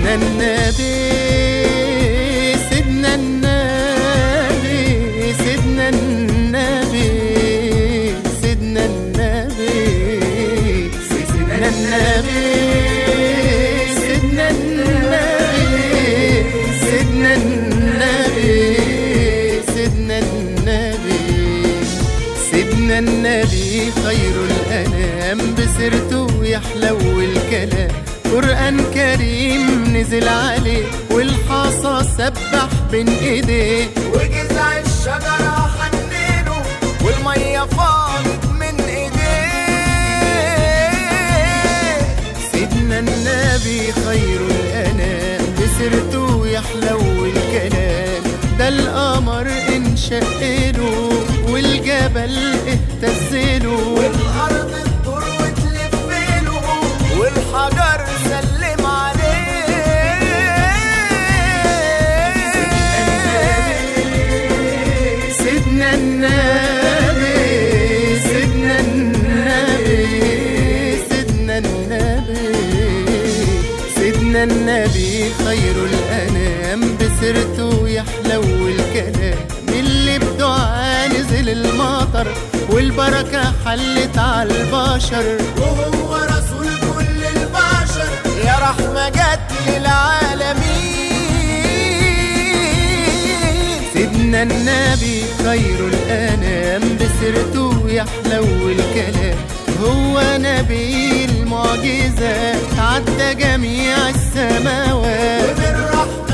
النبي سيدنا النبي سيدنا النبي سيدنا النبي سيدنا النبي سيدنا النبي سيدنا النبي سيدنا النبي سيدنا النبي خير الأنام بسيرته يحلو الكلام قرآن كريم نزل عليه والحصى سبح بين ايديه وجذع الشجرة حنينه والمية فاضت من ايديه. سيدنا النبي خير الأنام بسيرته يحلو الكلام ده القمر انشقله والجبل اهتزله والأرض تدور وتلفله والحجر سلم عليه. سيدنا النبي سيدنا النبي سيدنا النبي سيدنا النبي خير الأنام بسيرته يحلو الكلام اللي بدعاء نزل المطر والبركة حلت على البشر وهو رسول كل البشر يا رحمة جت للعالمين. سيدنا النبي خير الأنام بسيرته يحلو الكلام هو نبي المعجزات عدى جميع السماوات وبالرحمة